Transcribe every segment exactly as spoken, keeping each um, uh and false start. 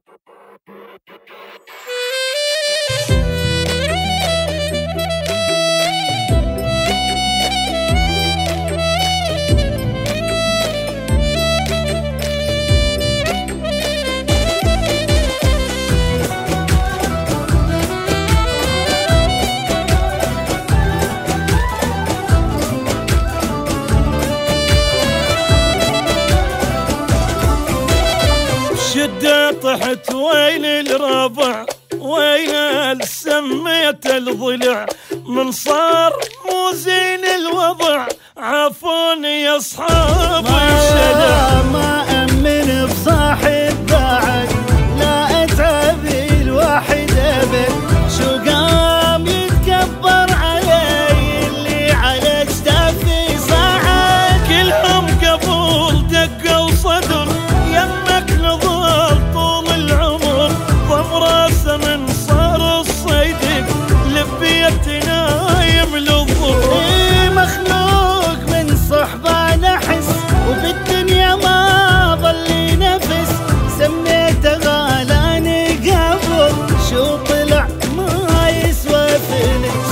شدة طحت وين الربع وين سميت الضلع من صار مو زين الوضع عافوني يا اصحابي الشدع ما امن بصاحب بعد لا اتعبي الواحد ابد شو قام يتكبر علي اللي على اكتافي صعد كلهم قبول دقوا صدر يمك نضال طول العمر ضم راسه من صار الصيدق لبيت نايم للظهر إيه مخلوق من صحبه نحس وبالدنيا ما ظل نفس سميته غالاني قبل شو طلع ما يسوى فلس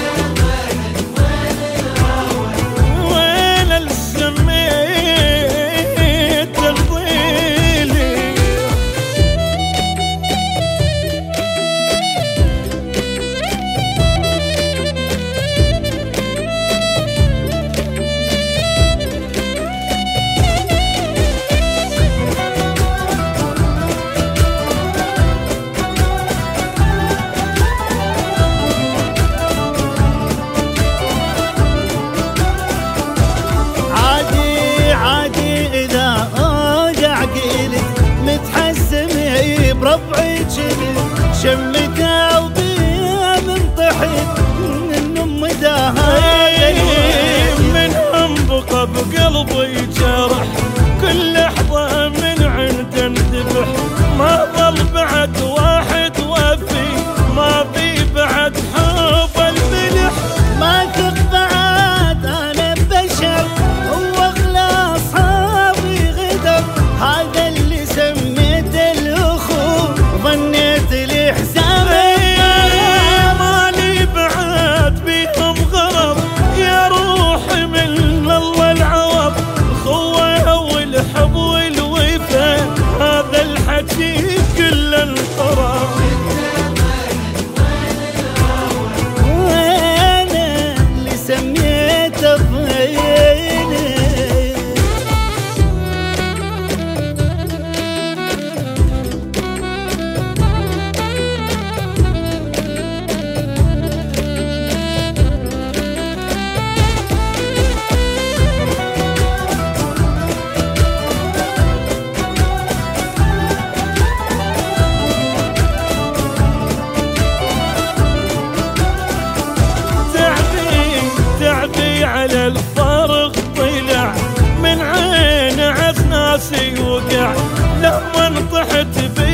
وين السميت الضيلي بربعي جلد شمته وبيها منطحت من ام داهي منهم بقى بقلبي جرح كل لحظة من عند انذبح ما ظل بعد واحد وفي ما بي بعد حب الملح ما تقطعت انا بشر هو اغلى اصحابي غدر هذا اللي سميته الاخو ظنيت لي حسابي مالي بعد بيهم غرض يا روحي من الله العوض الخوة والحب والوفا هذا الحكي كل انقرض وانا اللي سميته ضيلي على الفارغ طلع من عين عز ناسي وقع لما طحت بي